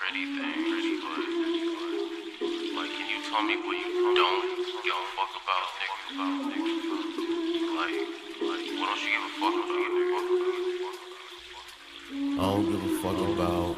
pretty things, but like, can you tell me what you don't give a fuck about, nigga? Like, what don't you give a fuck about, nigga? I don't give a fuck about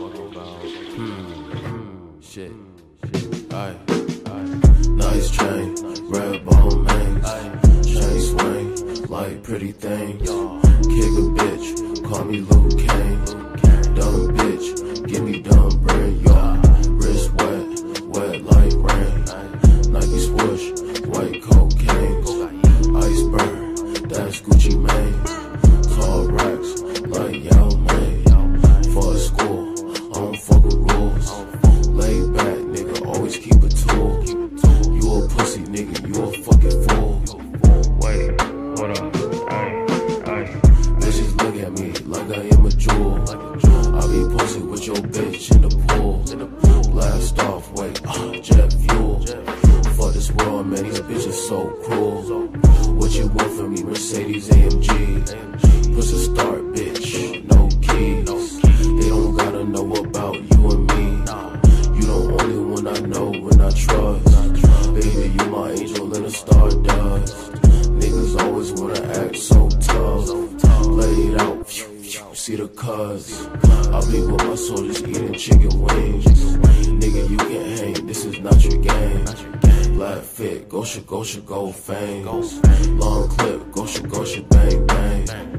shit. Aight. Nice chain, red bone mains, chain swing like pretty things. Kick a bitch, call me Luke Kane. Dumb bitch, give me dumb brain, y'all. Wrist wet, wet like rain. Nike swoosh, white cocaine. Iceberg, that's Gucci Mane. Tall racks like Yao Ming. For school, I don't fuck with rules. Laid back, nigga, always keep a tool. You a pussy, nigga, you a fucking fool. Wait, what up? Bitches look at me like I am a jewel. I be posted with your bitch in the pool. Blast off, wait, jet fuel. For this world, man, these bitches so cruel. What you want from me, Mercedes AMG? Push a start, bitch, no keys. They don't gotta know about you and me. You the only one I know and I trust. Baby, you my angel in the stardust. Niggas always wanna act so tough. Laid out, see the cuz. I be with my soldiers eating chicken wings. Nigga, you can hang, this is not your game. Black fit, Gosha, go fame. Long clip, Gosha, bang, bang.